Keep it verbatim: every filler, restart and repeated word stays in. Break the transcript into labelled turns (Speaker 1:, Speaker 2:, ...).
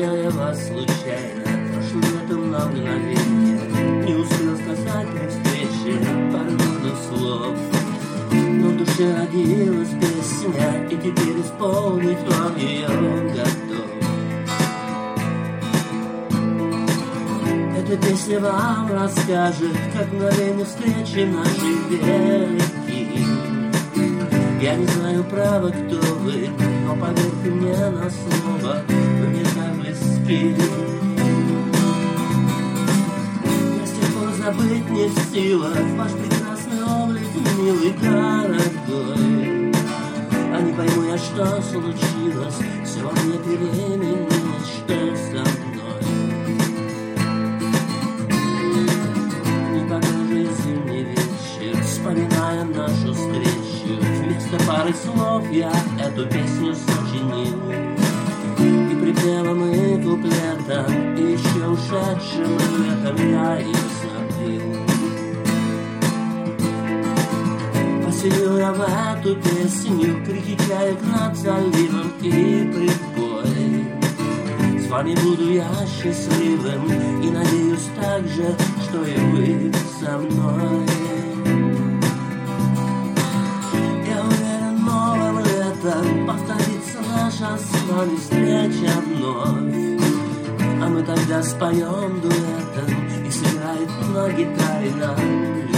Speaker 1: встречал я вас случайно, прошлым летом на мгновение. Не успел сказать при встрече пару нужных слов, но в душе родилась песня, и теперь исполнить вам ее готов. Эта песня вам расскажет, как мгновение встречи нашей велики. Я не знаю, право, кто вы, но поверьте мне на слово, вы мне так близки. Я с тех пор забыть не в силах ваш прекрасный облик, милый, дорогой. А не пойму я, что случилось, все во мне переменилось, что со мной. Никогда жизнь не вечер, вспоминая нашу встречу, вместо пары слов я эту песню сочинил. И припевом, и куплетом, и еще ушедшим летом я ее снабдил. Поселил я в эту песню крики чаек над заливом и прибой. С вами буду я счастливым и надеюсь также, что и вы со мной. Я уверен, новым летом повторится наша с вами встреча вновь. А мы тогда споем дуэтом и сыграет на гитаре нам